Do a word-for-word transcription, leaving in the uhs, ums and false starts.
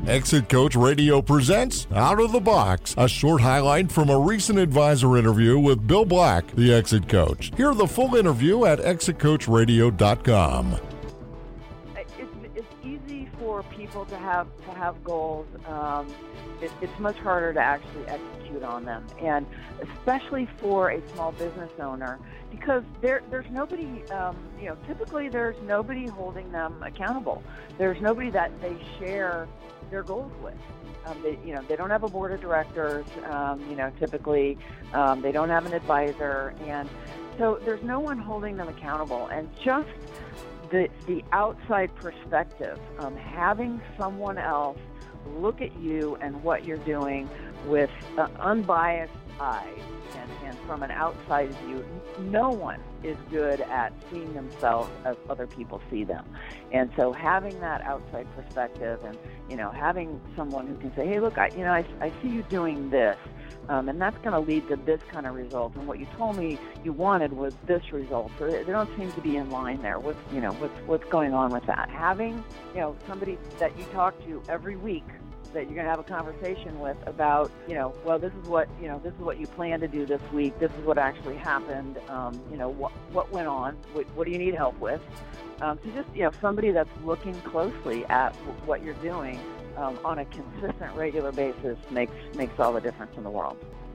Exit Coach Radio presents Out of the Box, a short highlight from a recent advisor interview with Bill Black, the Exit Coach. Hear the full interview at exit coach radio dot com. It's, it's easy for people to have to have goals. Um, it, it's much harder to actually execute on them, and especially for a small business owner, because there there's nobody. Um, you know, typically there's nobody holding them accountable. There's nobody that they share their goals with. Um, they, you know, they don't have a board of directors. Um, you know, typically um, they don't have an advisor, and so there's no one holding them accountable. And just the the outside perspective, um, having someone else look at you and what you're doing with uh, unbiased eyes and, and from an outside view, no one is good at seeing themselves as other people see them. And so having that outside perspective and, you know, having someone who can say, hey, look, I, you know, I, I see you doing this, um, and that's going to lead to this kind of result. And what you told me you wanted was this result. So they don't seem to be in line there. What's, you know, what's, what's going on with that? Having, you know, somebody that you talk to every week that you're going to have a conversation with about, you know, well, this is what, you know, this is what you plan to do this week. This is what actually happened. Um, you know, what what went on? What, what do you need help with? Um, so just, you know, somebody that's looking closely at w- what you're doing um, on a consistent, regular basis makes makes all the difference in the world.